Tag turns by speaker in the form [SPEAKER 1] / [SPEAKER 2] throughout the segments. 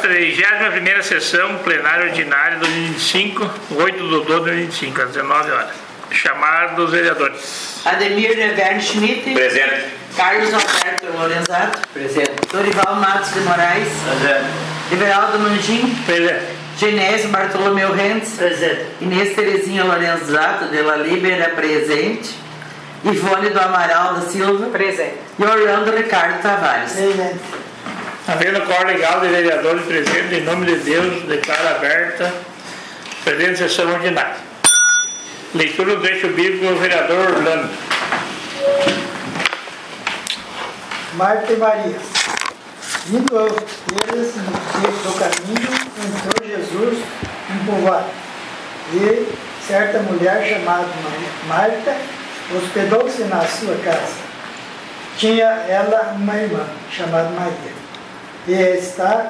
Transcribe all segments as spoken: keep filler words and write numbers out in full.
[SPEAKER 1] trigésima primeira sessão plenária ordinária de dois mil e vinte e cinco, oito de doze de dois mil e vinte e cinco, às dezenove horas. Chamar dos vereadores.
[SPEAKER 2] Ademir Neverne Schmidt.
[SPEAKER 3] Presente.
[SPEAKER 2] Carlos Alberto Lorenzato.
[SPEAKER 3] Presente.
[SPEAKER 2] Dorival Matos de Moraes.
[SPEAKER 3] Presente.
[SPEAKER 2] Everaldo Mangim.
[SPEAKER 1] Presente.
[SPEAKER 2] Genésio Bartolomeu Rentes.
[SPEAKER 3] Presente.
[SPEAKER 2] Inês Terezinha Lorenzato de la Libera. Presente. Ivone do Amaral da Silva.
[SPEAKER 4] Presente.
[SPEAKER 2] E Orlando Ricardo Tavares.
[SPEAKER 4] Presente.
[SPEAKER 1] Havendo cor legal de vereadores presentes, em nome de Deus, declaro aberta a presente sessão ordinária. Leitura do trecho bíblico do vereador Orlando.
[SPEAKER 4] Marta e Maria. Indo eles do caminho, entrou Jesus em povoado. E certa mulher chamada Marta hospedou-se na sua casa. Tinha ela uma irmã chamada Maria. E está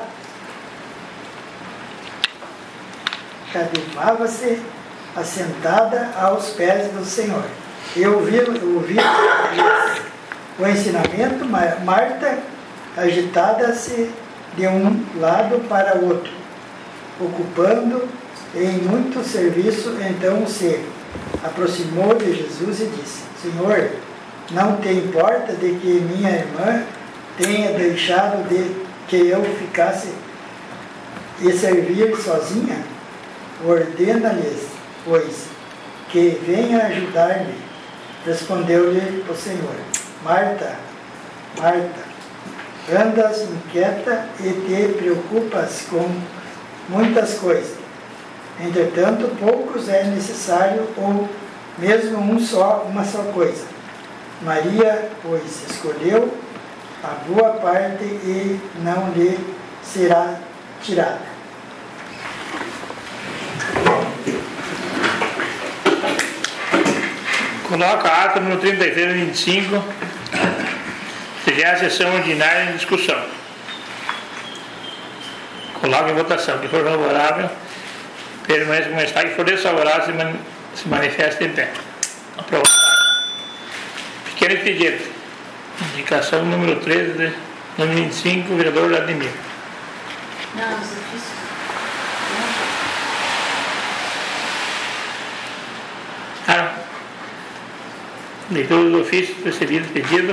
[SPEAKER 4] cadivava-se assentada aos pés do Senhor. E ouviu, ouviu o ensinamento. Marta, agitada-se de um lado para o outro, ocupando em muito serviço. Então se aproximou de Jesus e disse: Senhor, não te importa de que minha irmã tenha deixado de que eu ficasse e servir sozinha? Ordena-lhes, pois, que venha ajudar-me. Respondeu-lhe o Senhor: Marta, Marta, andas inquieta e te preocupas com muitas coisas. Entretanto, poucos é necessário, ou mesmo um só, uma só coisa. Maria, pois, escolheu a boa parte e não lhe será tirada.
[SPEAKER 1] Coloca a ata número trinta e três, vinte e cinco, seja a sessão ordinária em discussão. Coloca em votação. Que for favorável, permanece como está. Que for desfavorável, se, man, se manifesta em pé. Aprovado. Pequeno expediente. Indicação número treze, de dois mil e vinte e cinco, vereador Ademir.
[SPEAKER 5] Não, os ofícios.
[SPEAKER 1] Ah, leitura dos ofícios recebidos, pedido.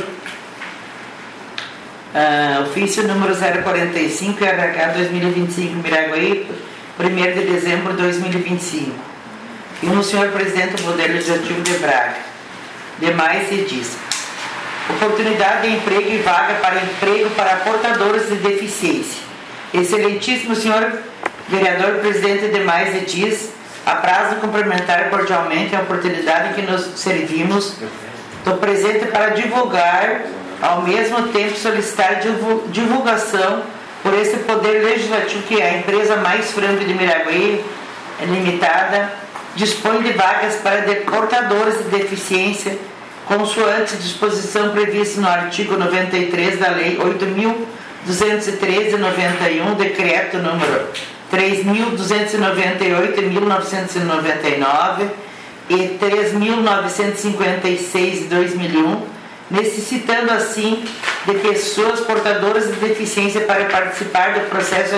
[SPEAKER 2] Uh, ofício número zero quarenta e cinco, R H dois mil e vinte e cinco, Miraguaí, primeiro de dezembro de dois mil e vinte e cinco. E no senhor presidente do Poder Legislativo de Braga. Demais se diz: oportunidade de emprego e vaga para emprego para portadores de deficiência. Excelentíssimo senhor vereador presidente Demais se diz, aprazo cumprimentar cordialmente a oportunidade em que nos servimos. Estou presente para divulgar, ao mesmo tempo solicitar divulgação por esse poder legislativo que é a empresa Mais Frango de Miraguaí Limitada dispõe de vagas para portadores de deficiência, consoante disposição prevista no artigo noventa e três da Lei oito mil duzentos e treze de noventa e um, decreto número três mil duzentos e noventa e oito de mil novecentos e noventa e nove e três mil novecentos e cinquenta e seis de dois mil e um, necessitando assim de pessoas portadoras de deficiência para participar do processo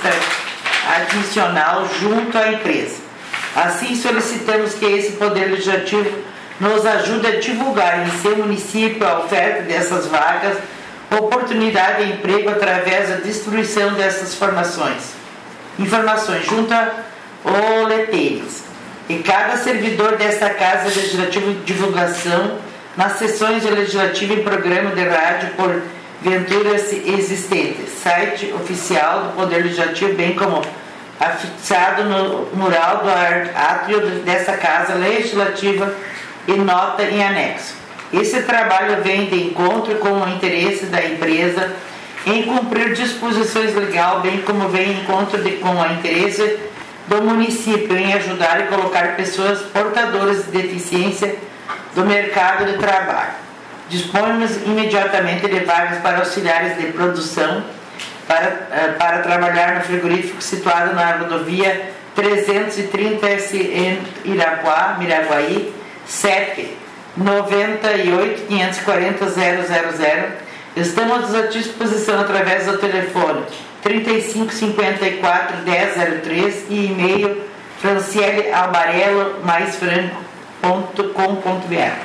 [SPEAKER 2] admissional junto à empresa. Assim solicitamos que esse Poder Legislativo nos ajude a divulgar em seu município a oferta dessas vagas, oportunidade de emprego através da distribuição dessas formações. Informações junto ao leteiros. E cada servidor desta Casa Legislativa de Divulgação nas sessões de legislativo em programa de rádio por venturas existentes, site oficial do Poder Legislativo, bem como afixado no mural do átrio desta Casa Legislativa e nota em anexo. Esse trabalho vem de encontro com o interesse da empresa em cumprir disposições legais, bem como vem em encontro de, com o interesse do município em ajudar e colocar pessoas portadoras de deficiência do mercado de trabalho. Dispomos imediatamente de vagas para auxiliares de produção para, para trabalhar no frigorífico situado na rodovia trezentos e trinta S em Irapuá, Miraguaí, C E P noventa e oito, quinhentos e quarenta, zero zero zero. Estamos à disposição através do telefone trinta e cinco, cinquenta e quatro, dez zero três e e-mail franciele albarello mais franco ponto com ponto b r.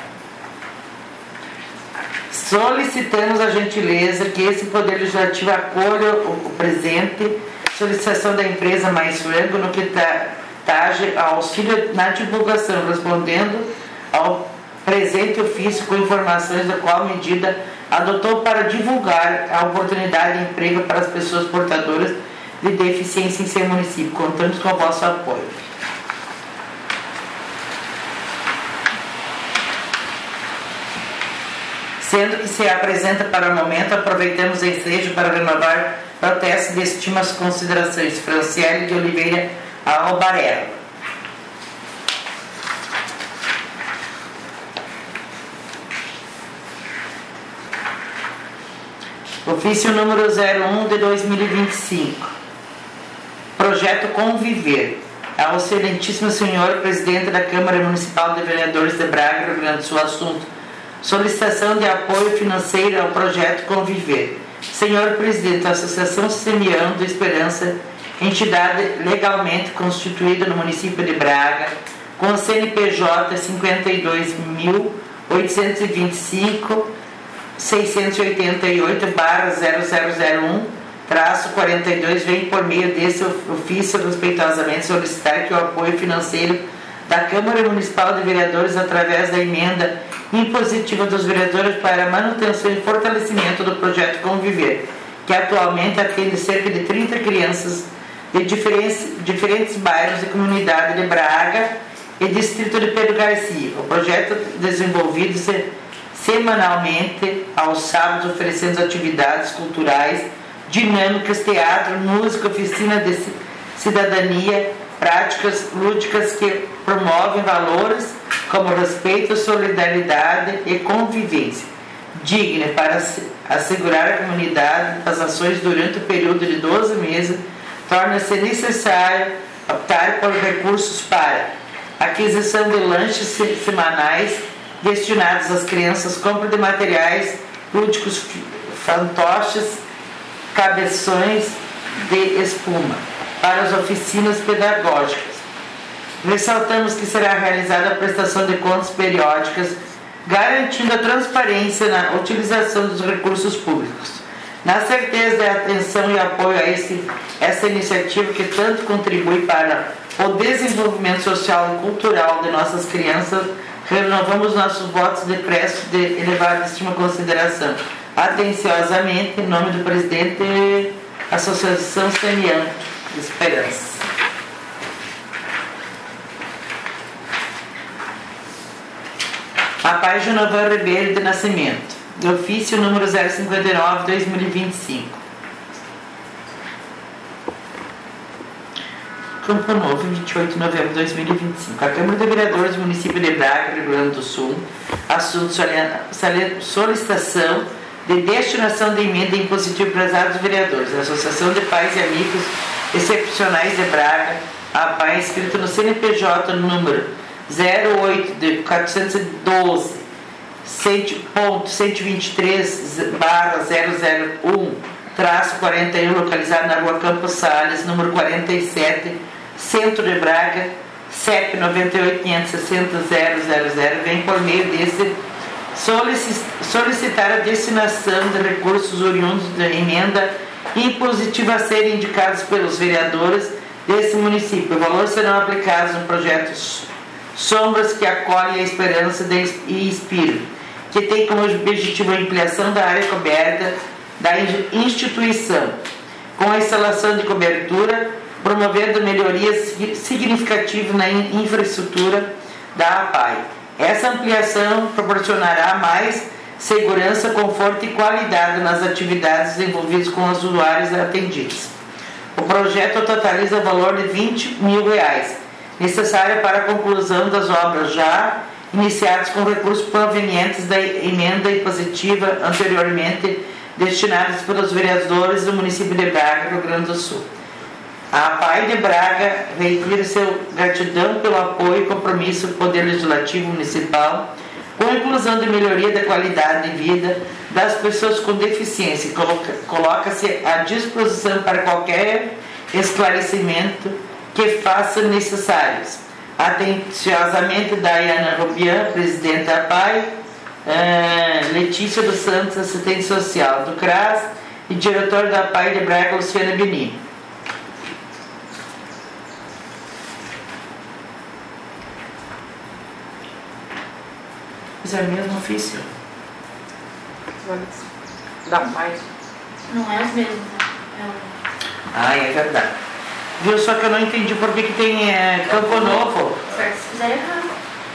[SPEAKER 2] Solicitamos a gentileza que esse Poder Legislativo acolha o presente solicitação da empresa Mais Frango no que tange ao auxílio na divulgação, respondendo ao presente ofício com informações da qual medida adotou para divulgar a oportunidade de emprego para as pessoas portadoras de deficiência em seu município. Contamos com o vosso apoio. Sendo que se apresenta para o momento, aproveitamos o ensejo para renovar protesto de estimas considerações. Franciele de Oliveira Albarello. Ofício número zero um de dois mil e vinte e cinco. Projeto Conviver. Ao excelentíssimo senhor presidente da Câmara Municipal de Vereadores de Braga, Rio Grande do Sul, assunto: solicitação de apoio financeiro ao projeto Conviver. Senhor presidente, a Associação Semeando de Esperança, entidade legalmente constituída no município de Braga, com C N P J cinquenta e dois mil oitocentos e vinte e cinco, seiscentos e oitenta e oito barra zero zero zero um traço quarenta e dois, vem por meio desse ofício respeitosamente solicitar que o apoio financeiro da Câmara Municipal de Vereadores, através da emenda impositiva dos vereadores para a manutenção e fortalecimento do projeto Conviver, que atualmente atende cerca de trinta crianças de diferentes, diferentes bairros e comunidade de Braga e distrito de Pedro Garcia. O projeto desenvolvido se, semanalmente aos sábados, oferecendo atividades culturais, dinâmicas, teatro, música, oficina de cidadania, práticas lúdicas que promovem valores como respeito, solidariedade e convivência digna para assegurar a comunidade das ações durante o período de doze meses. Torna-se necessário optar por recursos para aquisição de lanches semanais destinados às crianças, compra de materiais lúdicos, fantoches, cabeções de espuma para as oficinas pedagógicas. Ressaltamos que será realizada a prestação de contas periódicas, garantindo a transparência na utilização dos recursos públicos. Na certeza da atenção e apoio a esse, essa iniciativa que tanto contribui para o desenvolvimento social e cultural de nossas crianças, renovamos nossos votos de preço de elevada estima e consideração. Atenciosamente, em nome do presidente da Associação Semeando de Esperança. A página Novan Ribeiro de Nascimento, do ofício número zero cinquenta e nove, dois mil e vinte e cinco. Campo Novo, vinte e oito de novembro de dois mil e vinte e cinco. A Câmara de Vereadores do município de Braga, Rio Grande do Sul, assunto solicitação de destinação de emenda impositiva para os vereadores. A Associação de Pais e Amigos Excepcionais de Braga, a P A I, inscrito no C N P J número zero oito de quatrocentos e doze ponto cento e vinte e três barra zero zero um traço quarenta e um, localizado na rua Campos Salles, número quarenta e sete, Centro de Braga, C E P noventa e oito, quinhentos e sessenta, zero zero zero, vem por meio desse solicitar a destinação de recursos oriundos da emenda impositiva a serem indicados pelos vereadores desse município. O valor serão aplicados no projeto Sombras que acolhem a esperança e inspiram, que tem como objetivo a ampliação da área coberta da instituição, com a instalação de cobertura, promovendo melhorias significativas na infraestrutura da A P A I. Essa ampliação proporcionará mais segurança, conforto e qualidade nas atividades desenvolvidas com os usuários atendidos. O projeto totaliza valor de vinte mil reais, necessário para a conclusão das obras já iniciadas com recursos provenientes da emenda impositiva anteriormente destinados pelos vereadores do município de Braga, Rio Grande do Sul. A P A I de Braga reitera seu gratidão pelo apoio e compromisso do Poder Legislativo Municipal com a inclusão de melhoria da qualidade de vida das pessoas com deficiência. Coloca, coloca-se à disposição para qualquer esclarecimento que faça necessários. Atenciosamente, Dayana Rubian, presidente da P A I, uh, Letícia dos Santos, assistente social do C R A S, e diretor da P A I de Braga, Luciana Benini. Mas é o mesmo ofício.
[SPEAKER 3] Da P A I.
[SPEAKER 5] Não é os mesmos, né? É o...
[SPEAKER 2] Ah, é verdade. Viu? Só que eu não entendi por que, que tem é, Campo Novo.
[SPEAKER 5] Certo, se fizer errado.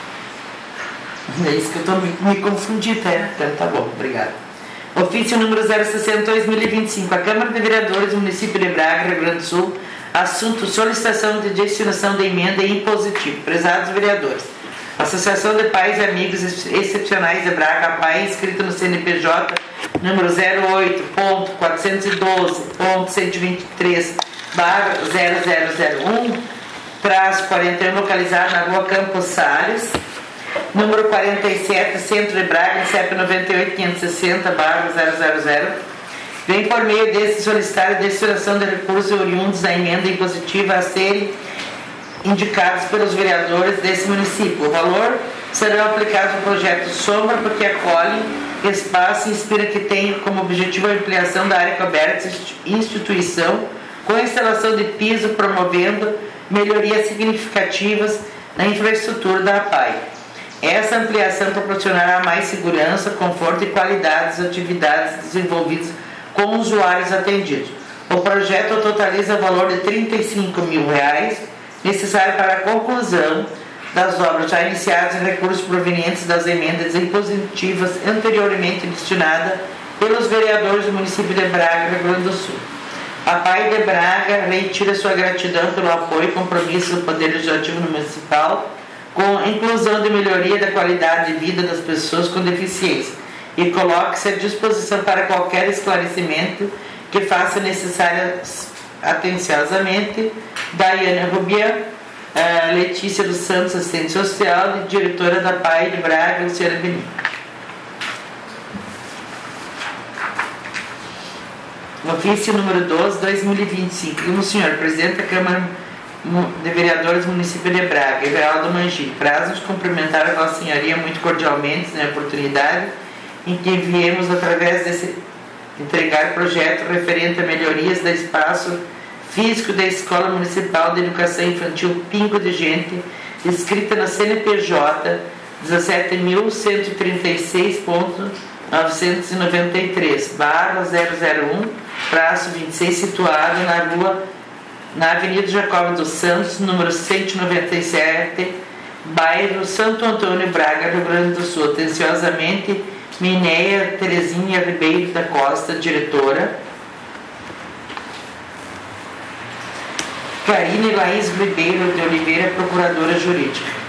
[SPEAKER 2] É isso que eu estou me, me confundindo, até. Então, tá bom, obrigado. Ofício número zero sessenta, dois mil e vinte e cinco. A Câmara de Vereadores do município de Braga, Rio Grande do Sul. Assunto: solicitação de destinação de emenda impositiva. Prezados vereadores, Associação de Pais e Amigos Excepcionais de Braga, a P A I, inscrita no C N P J número zero oito ponto quatrocentos e doze ponto cento e vinte e três barra zero zero zero um, traço quarenta e um, localizado na rua Campos Salles, número quarenta e sete, Centro de Braga, C E P noventa e oito, quinhentos e sessenta barra zero zero zero, vem por meio desse solicitar a destinação de recursos oriundos da emenda impositiva a serem indicados pelos vereadores desse município. O valor será aplicado no projeto Sombra, porque acolhe espaço e inspira que tem como objetivo a ampliação da área coberta instituição com a instalação de piso, promovendo melhorias significativas na infraestrutura da P A I. Essa ampliação proporcionará mais segurança, conforto e qualidade das atividades desenvolvidas com usuários atendidos. O projeto totaliza o valor de trinta e cinco mil reais, necessário para a conclusão das obras já iniciadas e recursos provenientes das emendas impositivas anteriormente destinadas pelos vereadores do município de Braga, Rio Grande do Sul. A P A I de Braga reitera sua gratidão pelo apoio e compromisso do Poder Legislativo Municipal com a inclusão de melhoria da qualidade de vida das pessoas com deficiência e coloque-se à disposição para qualquer esclarecimento que faça necessário atenciosamente. Dayana Rubian, uh, Letícia dos Santos, assistente social e diretora da P A I de Braga, Luciana Benini. Ofício número doze, dois mil e vinte e cinco. Como senhor presidente da Câmara de Vereadores do município de Braga, Everaldo Mangi, prazo de cumprimentar a Vossa Senhoria muito cordialmente na oportunidade em que viemos através desse entregar projeto referente a melhorias do espaço físico da Escola Municipal de Educação Infantil Pingo de Gente, escrita na C N P J dezessete mil cento e trinta e seis ponto novecentos e noventa e três barra zero zero um, traço vinte e seis, situado na rua, na Avenida Jacobo dos Santos, número cento e noventa e sete, bairro Santo Antônio, Braga, Rio Grande do Sul. Atenciosamente, Minéia Terezinha Ribeiro da Costa, diretora. Karine Laís Ribeiro de Oliveira, procuradora jurídica.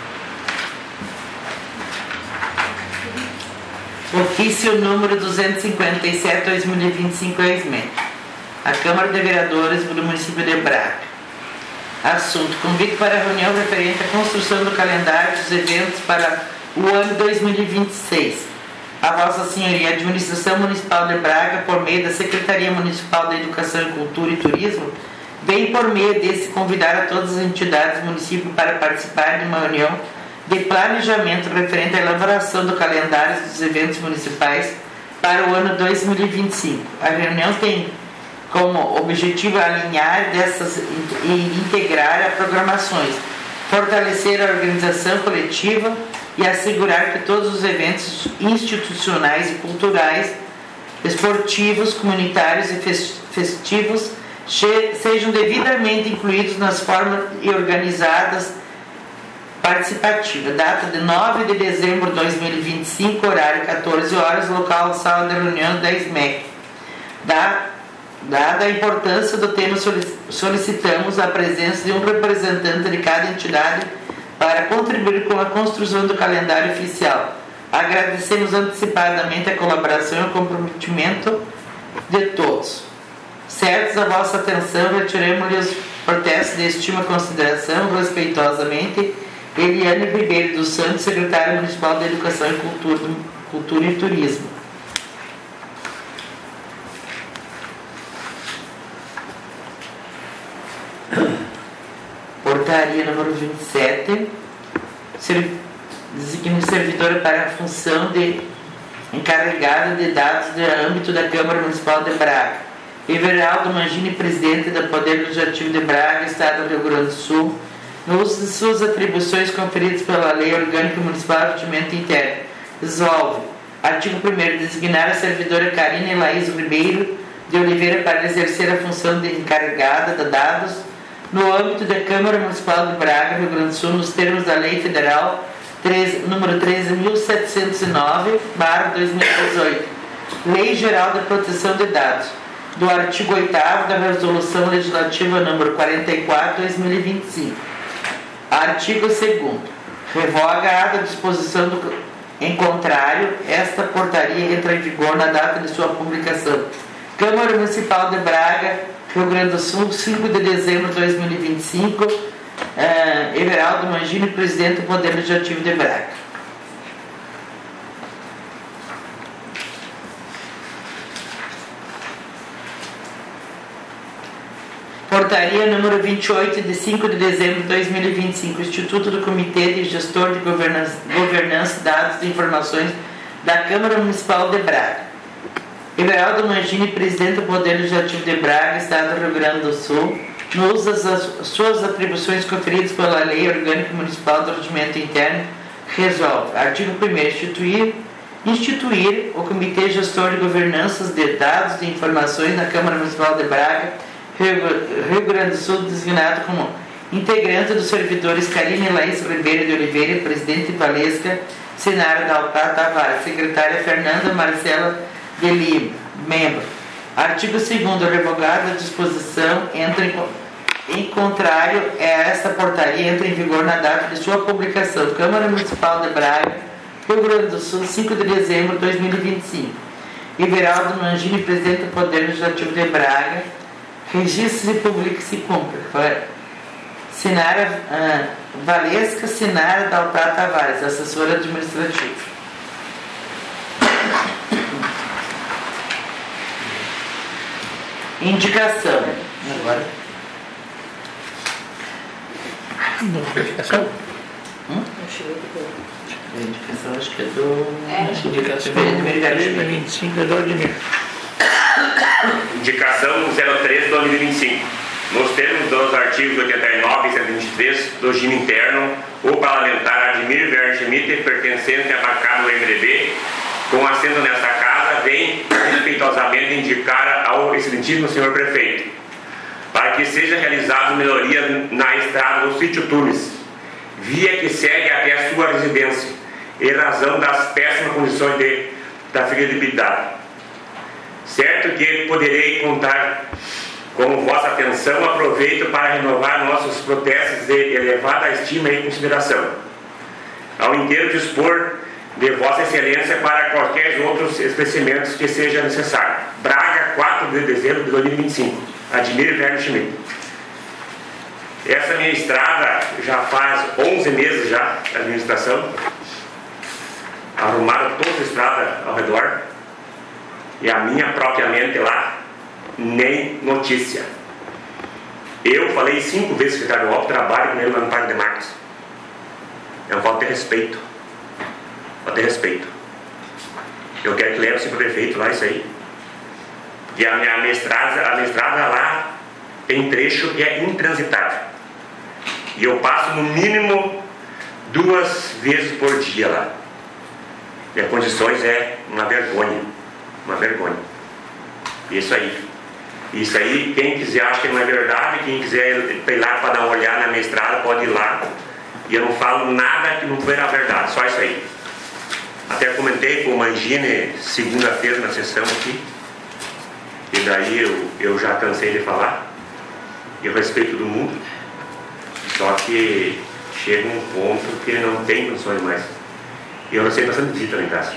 [SPEAKER 2] Ofício número duzentos e cinquenta e sete, dois mil e vinte e cinco, ex-médio. A Câmara de Vereadores do município de Braga. Assunto: convite para a reunião referente à construção do calendário dos eventos para o ano dois mil e vinte e seis. A Vossa Senhoria, a Administração Municipal de Braga, por meio da Secretaria Municipal da Educação e Cultura e Turismo, vem por meio desse convidar a todas as entidades do município para participar de uma reunião de planejamento referente à elaboração do calendário dos eventos municipais para o ano dois mil e vinte e cinco. A reunião tem como objetivo alinhar dessas e integrar as programações, fortalecer a organização coletiva e assegurar que todos os eventos institucionais e culturais, esportivos, comunitários e festivos sejam devidamente incluídos nas formas e organizadas participativa. Data de nove de dezembro de dois mil e vinte e cinco, horário quatorze horas, local sala de reunião da S M E C. Da, dada a importância do tema, solicitamos a presença de um representante de cada entidade para contribuir com a construção do calendário oficial. Agradecemos antecipadamente a colaboração e o comprometimento de todos. Certos a vossa atenção, retiramos-lhe os protestos de estima e consideração respeitosamente Eliane Ribeiro dos Santos, secretária municipal da Educação e Cultura, Cultura e Turismo. Portaria número vinte e sete, designa servidora para a função de encarregada de dados do âmbito da Câmara Municipal de Braga. Everaldo Mangini, presidente do Poder Legislativo de Braga, Estado do Rio Grande do Sul, no uso de suas atribuições conferidas pela Lei Orgânica Municipal de Regimento Interno, resolve, artigo primeiro, designar a servidora Karine Laís Ribeiro de Oliveira para exercer a função de encarregada de dados no âmbito da Câmara Municipal de Braga, Rio Grande do Sul, nos termos da Lei Federal número treze mil setecentos e nove, barra dois mil e dezoito, Lei Geral de Proteção de Dados, do artigo oitavo da Resolução Legislativa número quarenta e quatro, dois mil e vinte e cinco. Artigo segundo. Revoga a ata de disposição do, em contrário, esta portaria entra em vigor na data de sua publicação. Câmara Municipal de Braga, Rio Grande do Sul, cinco de dezembro de dois mil e vinte e cinco. Uh, Everaldo Mangini, presidente do Poder Legislativo de Braga. Portaria número vinte e oito, de cinco de dezembro de dois mil e vinte e cinco, Instituto do Comitê de Gestor de Governança, Governança Dados e Informações da Câmara Municipal de Braga. Everaldo Mangini, presidente do Poder Legislativo de Braga, Estado do Rio Grande do Sul, no uso das suas atribuições conferidas pela Lei Orgânica Municipal do Regimento Interno, resolve, artigo primeiro, instituir, instituir o Comitê Gestor de Governanças de Dados e Informações na Câmara Municipal de Braga, Rio Grande do Sul, designado como integrante dos servidores Karine Laís Ribeiro de Oliveira, presidente Valesca, Sinara Dalpá Tavares, secretária Fernanda Marcela de Lima, membro. Artigo segundo, revogada a disposição entra em, em contrário a esta portaria, entra em vigor na data de sua publicação. Câmara Municipal de Braga, Rio Grande do Sul, cinco de dezembro de dois mil e vinte e cinco. Everaldo Mangini, presidente do Poder Legislativo de Braga, registro e publica se cumpre. Sinara uh, Valesca, Sinara Dalpá Tavares, assessora administrativa. Indicação. Agora.
[SPEAKER 1] Indicação?
[SPEAKER 2] Hum? A indicação acho que é do.
[SPEAKER 5] É.
[SPEAKER 1] Indicação de vinte e cinco de dois de mil.
[SPEAKER 3] Indicação zero três de dois mil e vinte e cinco. Nos termos dos artigos oitenta e nove e cento e vinte e três do regime interno, o parlamentar Admir Verde Schmidt, pertencente à bancada do M D B, com assento nesta casa, vem respeitosamente indicar ao excelentíssimo senhor prefeito para que seja realizada melhoria na estrada do sítio Tunes, via que segue até a sua residência, em razão das péssimas condições de, da fiabilidade. Certo que poderei contar com vossa atenção, aproveito para renovar nossos protestos de elevada estima e consideração, ao inteiro dispor de Vossa Excelência para qualquer outros esclarecimentos que seja necessário. Braga, quatro de dezembro de dois mil e vinte e cinco. Admir Verde Schmidt. Essa minha estrada já faz onze meses já, da administração. Arrumaram toda a estrada ao redor. E a minha propriamente lá, nem notícia. Eu falei cinco vezes que o Ricardo Alto trabalho com ele lá no Parque de Marcos. É um falta de respeito. Falta de respeito. Eu quero que leve-se para o prefeito lá, isso aí. Porque a minha, a minha, estrada, a minha estrada lá tem trecho que é intransitável. E eu passo no mínimo duas vezes por dia lá. E as condições é uma vergonha. Uma vergonha. Isso aí. Isso aí, quem quiser, acha que não é verdade, quem quiser ir lá para dar uma olhada na minha estrada, pode ir lá. E eu não falo nada que não for a verdade, só isso aí. Até comentei com o Mangini segunda-feira na sessão aqui. E daí eu, eu já cansei de falar. Eu respeito todo mundo. Só que chega um ponto que não tem condições mais. E eu recebo bastante visita lá em casa.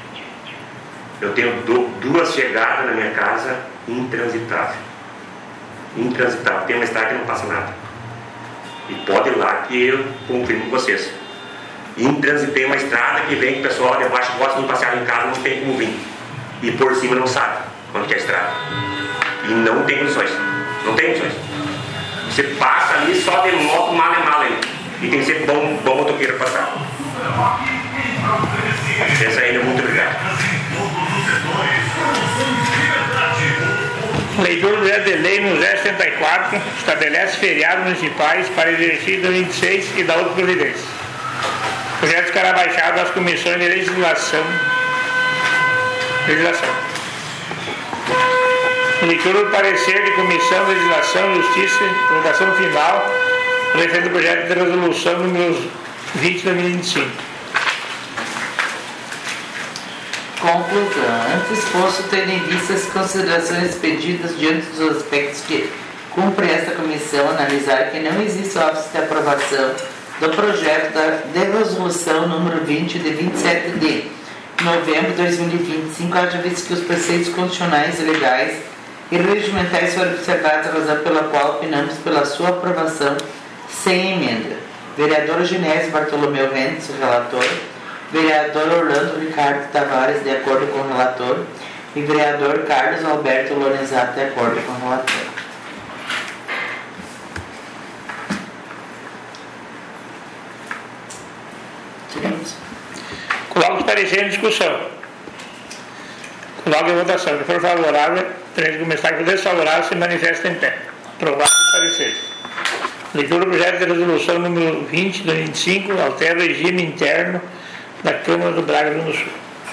[SPEAKER 3] Eu tenho do, duas chegadas na minha casa intransitável. Intransitável. Tem uma estrada que não passa nada. E pode ir lá que eu confirmo com vocês. Intransitei uma estrada que vem que o pessoal debaixo gosta de passear em casa, não tem como vir. E por cima não sabe quando que é a estrada. E não tem condições. Não tem condições. Você passa ali só de moto, mala e mala aí. E tem que ser bom, bom motoqueiro passar. Essa ainda é muito obrigado.
[SPEAKER 1] Leitura do projeto de lei no zero setenta e quatro estabelece feriados municipais para exercício vinte e seis e da outra providência. O projeto ficará baixado às comissões de legislação. Legislação. Leitura do parecer de Comissão de Legislação, Justiça e votação final referente ao projeto de resolução número vinte de dois mil e vinte e cinco.
[SPEAKER 2] Conclusão. Antes posto ter em vista as considerações pedidas diante dos aspectos que cumpre esta comissão analisar que não existe óbice de aprovação do projeto da, de resolução número vinte de vinte e sete de novembro de dois mil e vinte e cinco, haja visto que os preceitos constitucionais e legais e regimentais foram observados, a razão pela qual opinamos pela sua aprovação sem emenda. Vereador Genésio Bartolomeu Rentes, relator. Vereador Orlando Ricardo Tavares, de acordo com o relator. E vereador Carlos Alberto Lorenzato, de acordo com o relator.
[SPEAKER 1] Coloco os pareceres em discussão. Coloco em votação. Se for favorável, teremos que começar com desfavorável, se manifesta em pé. Aprovado os pareceres. Leitura do projeto de resolução número vinte de dois mil e vinte e cinco, altera o regime interno da Câmara do Braga do Sul.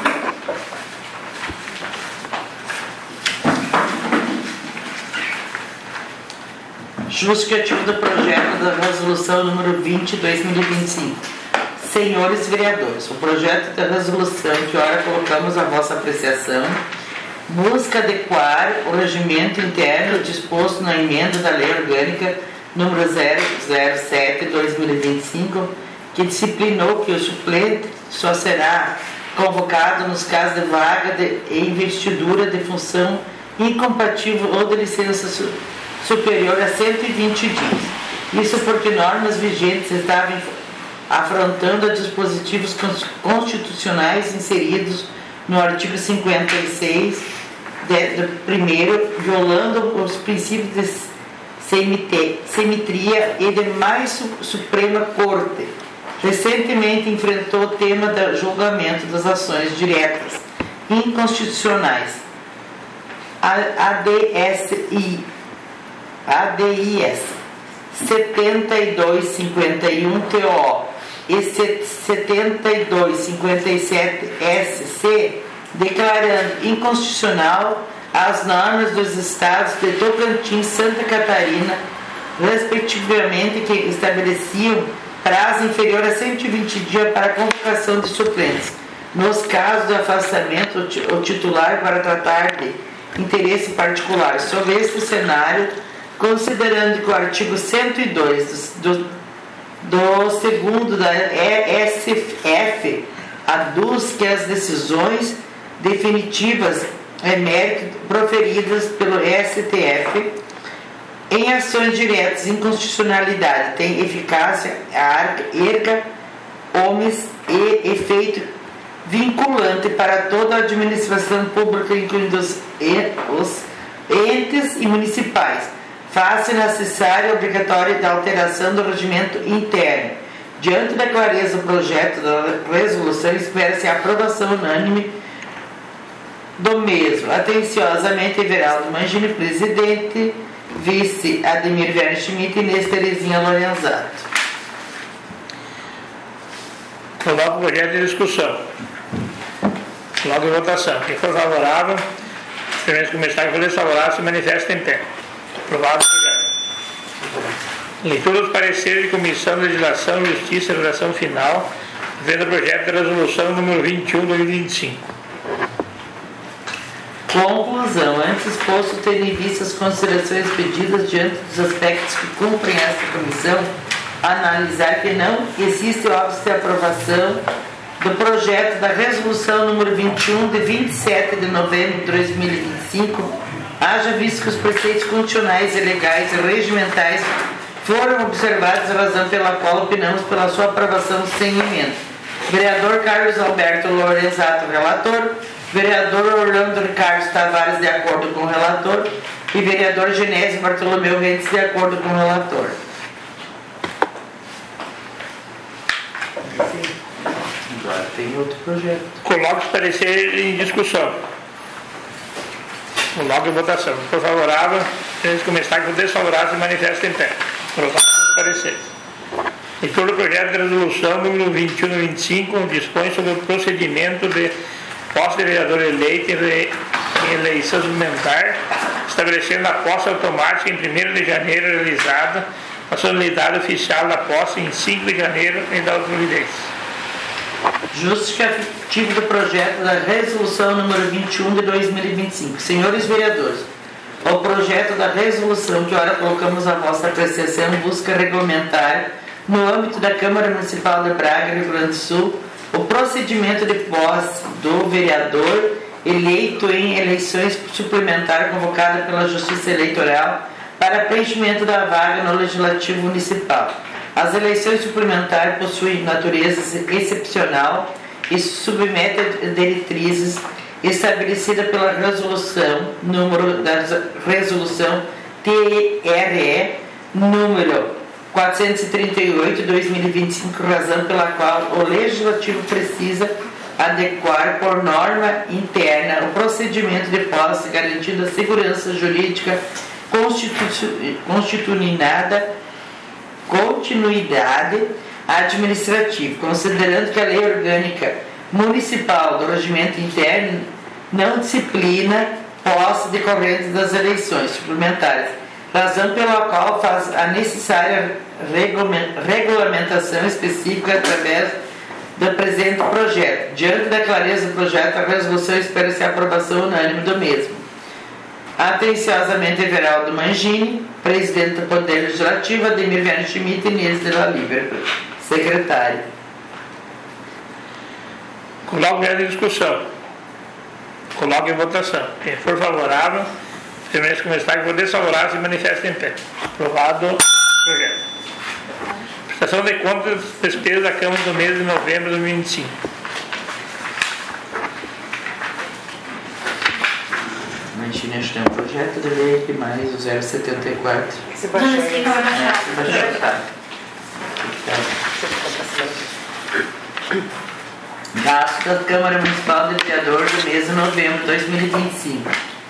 [SPEAKER 2] Justificativo do projeto da resolução número vinte de dois mil e vinte e cinco. Senhores vereadores, o projeto da resolução que ora colocamos à vossa apreciação busca adequar o regimento interno disposto na emenda da Lei Orgânica número zero zero sete de dois mil e vinte e cinco, que disciplinou que o suplente só será convocado nos casos de vaga de investidura de função incompatível ou de licença su, superior a cento e vinte dias. Isso porque normas vigentes estavam afrontando a dispositivos constitucionais inseridos no artigo cinquenta e seis de, do primeiro, violando os princípios de simetria e de mais Suprema Corte. Recentemente enfrentou o tema do julgamento das ações diretas inconstitucionais, A D S I, A D I S setenta e dois cinquenta e um T O e setenta e dois cinquenta e sete S C, declarando inconstitucional as normas dos estados de Tocantins e Santa Catarina, respectivamente, que estabeleciam prazo inferior a cento e vinte dias para a convocação de suplentes. Nos casos de afastamento, o titular para tratar de interesse particular. Sobre este cenário, considerando que o artigo cento e dois do, do, do segundo da E S F aduz que as decisões definitivas emérito proferidas pelo S T F em ações diretas de inconstitucionalidade têm eficácia erga omnes e efeito vinculante para toda a administração pública, incluindo os, os entes e municipais, faz-se necessária e obrigatória da alteração do regimento interno. Diante da clareza do projeto da resolução, espera-se a aprovação unânime do mesmo. Atenciosamente, Everaldo Mangini, presidente, vice Ademir Werner Schmidt e Inês Terezinha Lorenzato.
[SPEAKER 1] Coloco o projeto de discussão. Coloco em votação. Quem for favorável, teremos que começar com o desfavorável, se manifesta em pé. Aprovado o projeto. Leitura dos pareceres de Comissão de Legislação, Justiça e Votação Final, vendo o projeto de resolução número vinte e um de dois mil e vinte e cinco.
[SPEAKER 2] Conclusão. Antes posto ter em vista as considerações pedidas diante dos aspectos que cumprem esta comissão, analisar que não existe óbice de aprovação do projeto da resolução número vinte e um de vinte e sete de novembro de dois mil e vinte e cinco, haja visto que os preceitos constitucionais e legais e regimentais foram observadas, a razão pela qual opinamos pela sua aprovação sem emenda. Vereador Carlos Alberto Lorenzato, relator. Vereador Orlando Ricardo Tavares, de acordo com o relator. E vereador Genésio Bartolomeu Rentes, de acordo com o relator. Agora tem outro projeto.
[SPEAKER 1] Coloque o parecer em discussão. Coloque em votação. Se for favorável, antes de começar, que for desfavorável, se manifesta em pé. Aprovado os pareceres. Leitura do projeto de resolução número vinte e um vinte e cinco dispõe sobre o procedimento de posse de vereador eleito em eleição suplementar, estabelecendo a posse automática em primeiro de janeiro realizada, a solenidade oficial da posse em cinco de janeiro e da providência.
[SPEAKER 2] Justificativo do projeto da resolução número vinte e um de dois mil e vinte e cinco. Senhores vereadores, o projeto da resolução que ora colocamos à vossa apreciação busca regulamentar, no âmbito da Câmara Municipal de Braga, Rio Grande do Sul, o procedimento de posse do vereador eleito em eleições suplementar convocada pela Justiça Eleitoral para preenchimento da vaga no Legislativo Municipal. As eleições suplementares possuem natureza excepcional e submetem a diretrizes estabelecida pela resolução número da resolução T R E número quatrocentos e trinta e oito de dois mil e vinte e cinco, razão pela qual o legislativo precisa adequar por norma interna o procedimento de posse, garantindo a segurança jurídica constitu- constitucionada, continuidade administrativa, considerando que a lei orgânica municipal do regimento interno não disciplina posse decorrentes das eleições suplementares, razão pela qual faz a necessária regulamentação específica através do presente projeto. Diante da clareza do projeto, a resolução espera-se a aprovação unânime do mesmo. Atenciosamente, Everaldo Mangini, presidente do Poder Legislativo, Ademir Werner Schmidt e Inês de la Liber, secretário.
[SPEAKER 1] Coloque em discussão. Coloque em votação. Quem for favorável, permanece como está, que for desfavorável, se manifesta em pé. Aprovado o projeto. Prestação de contas das despesas da Câmara do mês de novembro de dois mil e vinte e cinco.
[SPEAKER 2] Imagina, acho que tem um projeto de lei aqui mais o zero setenta e quatro.
[SPEAKER 5] Não, esse aqui vai baixar.
[SPEAKER 2] Vai baixar, tá. Gasto da Câmara Municipal de Vereador do mês de novembro de dois mil e vinte e cinco.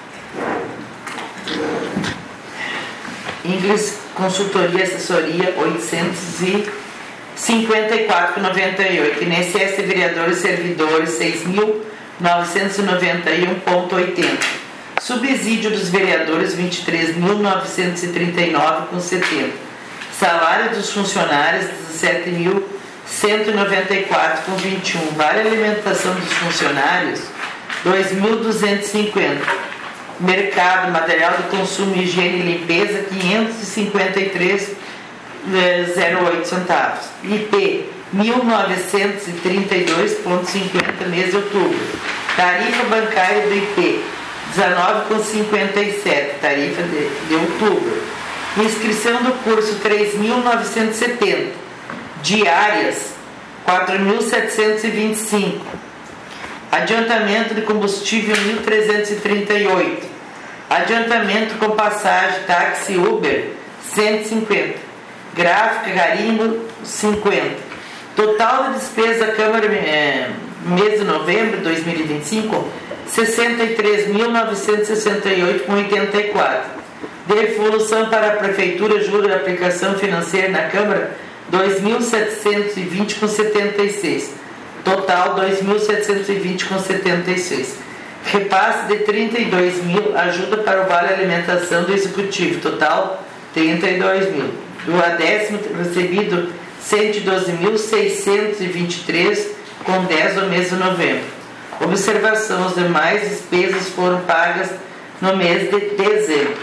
[SPEAKER 2] Inglês Consultoria e Assessoria oitocentos e cinquenta e quatro vírgula noventa e oito. I N S S Vereadores Servidores seis mil novecentos e noventa e um vírgula oitenta. Subsídio dos vereadores vinte e três mil novecentos e trinta e nove vírgula setenta. Salário dos funcionários dezessete mil cento e noventa e quatro vírgula vinte e um. Vale alimentação dos funcionários dois mil duzentos e cinquenta. Mercado, material de consumo, higiene e limpeza quinhentos e cinquenta e três vírgula zero oito centavos. I P mil novecentos e trinta e dois vírgula cinquenta mês de outubro. Tarifa bancária do I P dezenove vírgula cinquenta e sete, tarifa de, de outubro. Inscrição do curso três mil novecentos e setenta. Diárias quatro mil setecentos e vinte e cinco. Adiantamento de combustível mil trezentos e trinta e oito. Adiantamento com passagem táxi Uber cento e cinquenta. Gráfica garimpo cinquenta. Total de despesa da Câmara é, mês de novembro de dois mil e vinte e cinco sessenta e três mil novecentos e sessenta e oito vírgula oitenta e quatro. Devolução para a Prefeitura, juro de aplicação financeira na Câmara dois mil setecentos e vinte vírgula setenta e seis. Total dois mil setecentos e vinte vírgula setenta e seis. Repasse de trinta e dois mil, ajuda para o vale alimentação do Executivo. Total trinta e dois mil. Do adécimo recebido cento e doze mil seiscentos e vinte e três com dez no mês de novembro. Observação: as demais despesas foram pagas no mês de dezembro.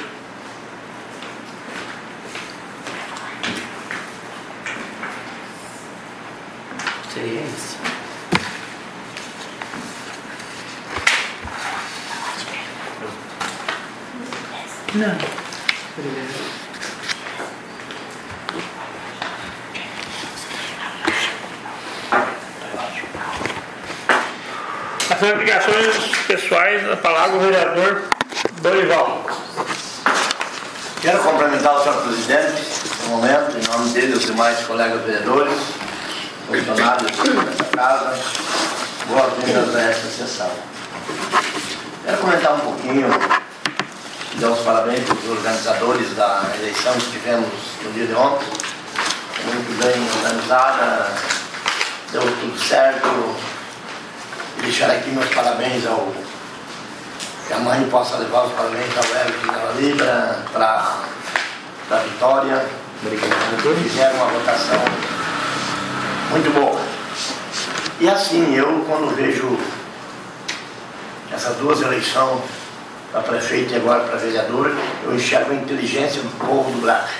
[SPEAKER 2] Seria isso. Não.
[SPEAKER 1] As obrigações pessoais, a palavra do vereador Dorival.
[SPEAKER 6] Quero cumprimentar o senhor presidente, no momento, em nome dele e os demais colegas vereadores, funcionários dessa casa, boas-vindas a esta sessão. Quero comentar um pouquinho, dar os parabéns para os organizadores da eleição que tivemos no dia de ontem, muito bem organizada, deu tudo certo. E deixar aqui meus parabéns ao... que a mãe possa levar os parabéns ao Everton da Libra para a vitória. Obrigado. Fizeram uma votação muito boa. E assim, eu quando vejo essas duas eleições, para prefeito e agora para vereador, eu enxergo a inteligência do povo do Braga.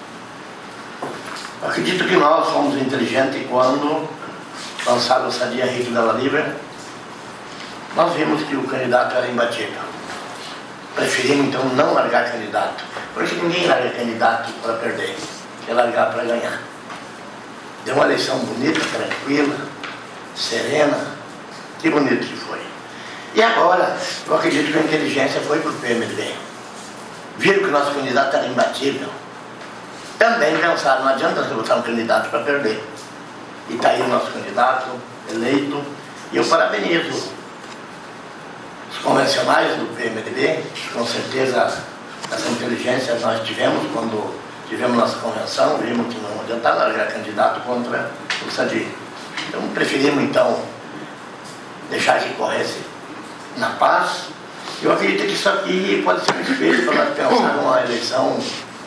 [SPEAKER 6] Eu acredito que nós fomos inteligentes quando lançaram o Sadia Henrique da Libra. Nós vimos que o candidato era imbatível. Preferimos então não largar candidato, porque ninguém larga candidato para perder, é largar para ganhar. Deu uma eleição bonita, tranquila, serena, que bonito que foi. E agora, eu acredito que a inteligência foi para o P M D B. Viram que o nosso candidato era imbatível. Também pensaram, não adianta você botar um candidato para perder. E está aí o nosso candidato eleito, e eu parabenizo os convencionais do P M D B, com certeza essa inteligência nós tivemos quando tivemos nossa convenção, vimos que não adiantava largar candidato contra o Sadia. Então preferimos então deixar que corresse na paz. Eu acredito que isso aqui pode ser um espelho para nós pensar numa eleição,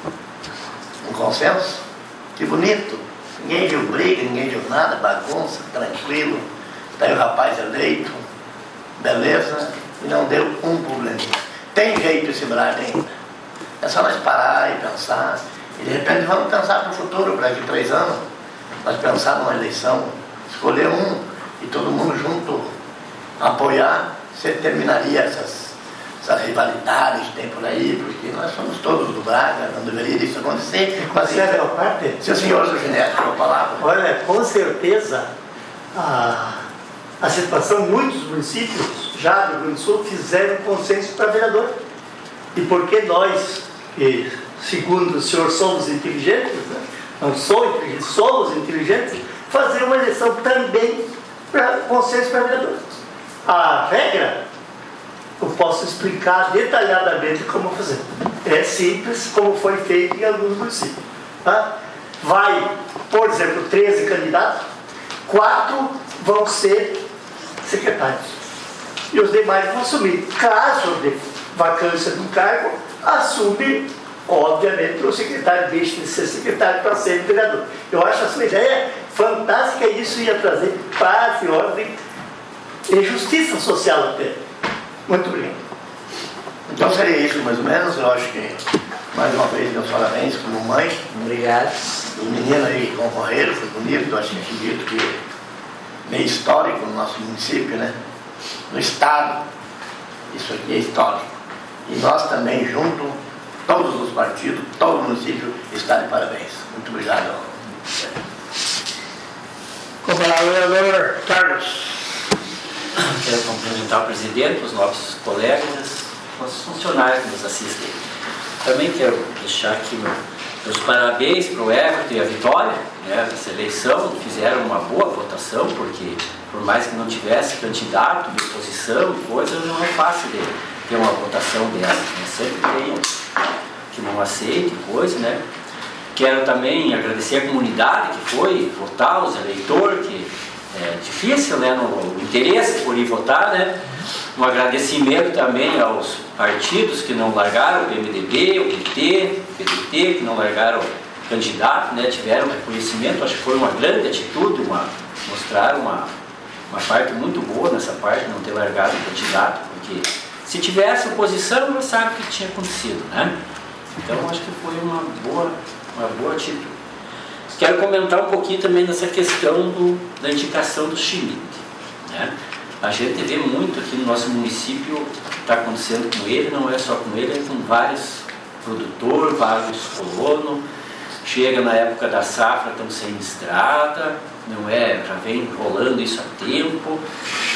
[SPEAKER 6] um consenso. Que bonito, ninguém viu briga, ninguém viu nada, bagunça, tranquilo, está aí o rapaz eleito, beleza, e não deu um probleminha. Tem jeito esse Braga ainda. É só nós parar e pensar, e de repente vamos pensar para o futuro, para daqui a três anos, nós pensar numa eleição, escolher um e todo mundo junto apoiar, você terminaria essas, essas rivalidades que tem por aí, porque nós somos todos do Braga, não deveria isso acontecer. Mas
[SPEAKER 7] Você é parte?
[SPEAKER 6] se o senhor Juneto com a palavra.
[SPEAKER 7] Olha, com certeza a, a situação, muitos municípios já do Rio Grande do Sul fizeram consenso para vereador. E porque nós, que segundo o senhor somos inteligentes, né? Não sou inteligente, somos inteligentes, fazer uma eleição também para consenso para vereador. A regra, eu posso explicar detalhadamente como fazer. É simples, como foi feito em alguns municípios. Tá? Vai, por exemplo, treze candidatos, quatro vão ser secretários. E os demais vão assumir. Caso de vacância de um cargo, assume, obviamente, o secretário deixa de ser secretário para ser vereador. Eu acho essa ideia fantástica e isso ia trazer paz e ordem e justiça social até. Muito obrigado.
[SPEAKER 6] Então seria isso mais ou menos. Eu acho que mais uma vez meus parabéns como mãe.
[SPEAKER 2] Obrigado.
[SPEAKER 6] Os meninos aí concorreram, foi bonito. Eu acho que acredito que meio histórico no nosso município, né? No estado. Isso aqui é histórico. E nós também junto, todos os partidos, todo o município está de parabéns. Muito obrigado.
[SPEAKER 1] Com a palavra o vereador Carlos.
[SPEAKER 8] Quero cumprimentar o presidente, os nossos colegas, os nossos funcionários que nos assistem. Também quero deixar aqui meus parabéns para o Everton e a Vitória, né, nessa eleição. Fizeram uma boa votação, porque por mais que não tivesse candidato de oposição e coisa, não é fácil de ter uma votação dessa. Né? Sempre tem que não aceite coisa, né? Quero também agradecer a comunidade que foi votar, os eleitores, que é difícil, né, no, o interesse por ir votar, né? Um agradecimento também aos partidos que não largaram, o P M D B, o P T, o P D T, que não largaram o candidato, né? Tiveram reconhecimento, acho que foi uma grande atitude, uma, mostraram uma, uma parte muito boa nessa parte, não ter largado o candidato, porque se tivesse oposição, não sabe o que tinha acontecido, né? Então, acho que foi uma boa, uma boa atitude. Quero comentar um pouquinho também nessa questão do, da indicação do Schmidt, né? A gente vê muito aqui no nosso município o que está acontecendo com ele, não é só com ele, é com vários produtores, vários colonos. Chega na época da safra, estão sem estrada, não é? Já vem rolando isso há tempo.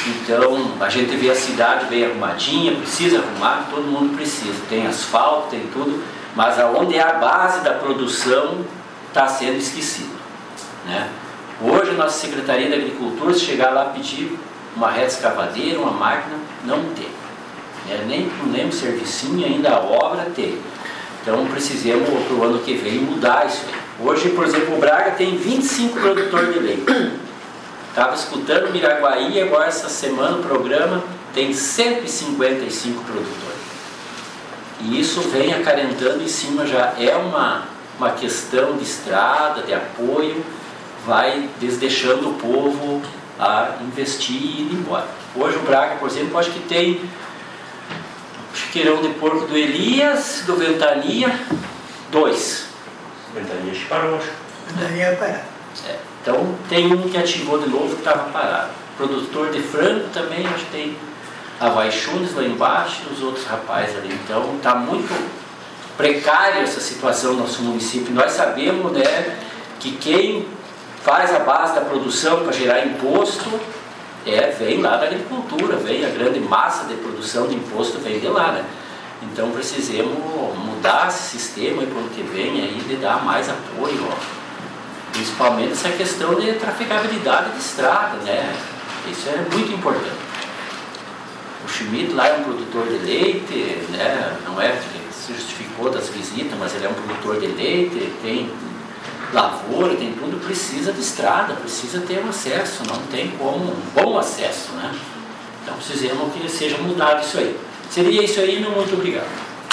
[SPEAKER 8] Então, a gente vê a cidade bem arrumadinha, precisa arrumar, todo mundo precisa. Tem asfalto, tem tudo, mas aonde é a base da produção está sendo esquecido, né? Hoje, a nossa Secretaria da Agricultura, se chegar lá pedir uma reta escavadeira, uma máquina, não tem. Né? Nem, nem um servicinho, ainda a obra tem. Então, precisamos, para o ano que vem, mudar isso aí. Hoje, por exemplo, o Braga tem vinte e cinco produtores de leite. Estava escutando o Miraguaí, agora essa semana o programa tem cento e cinquenta e cinco produtores. E isso vem acarentando em cima, já é uma, uma questão de estrada, de apoio, vai desdeixando o povo a investir e ir embora. Hoje o Braga, por exemplo, acho que tem chiqueirão de porco do Elias, do Ventania, dois.
[SPEAKER 3] Ventania parou.
[SPEAKER 4] Ventania parado.
[SPEAKER 8] É, então tem um que ativou de novo que estava parado. Produtor de frango também, acho que tem a Vaixunes lá embaixo e os outros rapazes ali. Então está muito precária essa situação no nosso município. Nós sabemos, né, que quem faz a base da produção para gerar imposto é, vem lá da agricultura, vem a grande massa de produção de imposto vem de lá, né? Então precisamos mudar esse sistema para o ano que vem aí, de dar mais apoio, ó. Principalmente essa questão de traficabilidade de estrada, né? Isso é muito importante. O Schmidt lá é um produtor de leite, né? Não é que se justificou das visitas, mas ele é um produtor de leite, tem lavoura, tem tudo, precisa de estrada, precisa ter um acesso, não tem como, um bom acesso, né? Então precisamos que seja mudado isso aí. Seria isso aí, meu muito obrigado.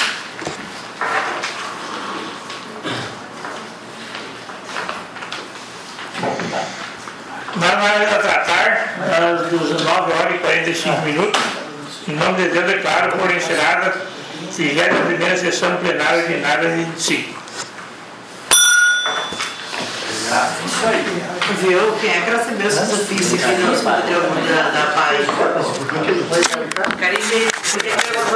[SPEAKER 1] Nós vamos tratar às dezenove horas e quarenta e cinco minutos. Em nome de Deus, declaro por encerrada a vigésima primeira sessão plenária ordinária de vinte e cinco.
[SPEAKER 2] Isso aí. Viu? Quem é que recebeu esses ofícios aqui no padrão da, da P A I? Caribe, você quer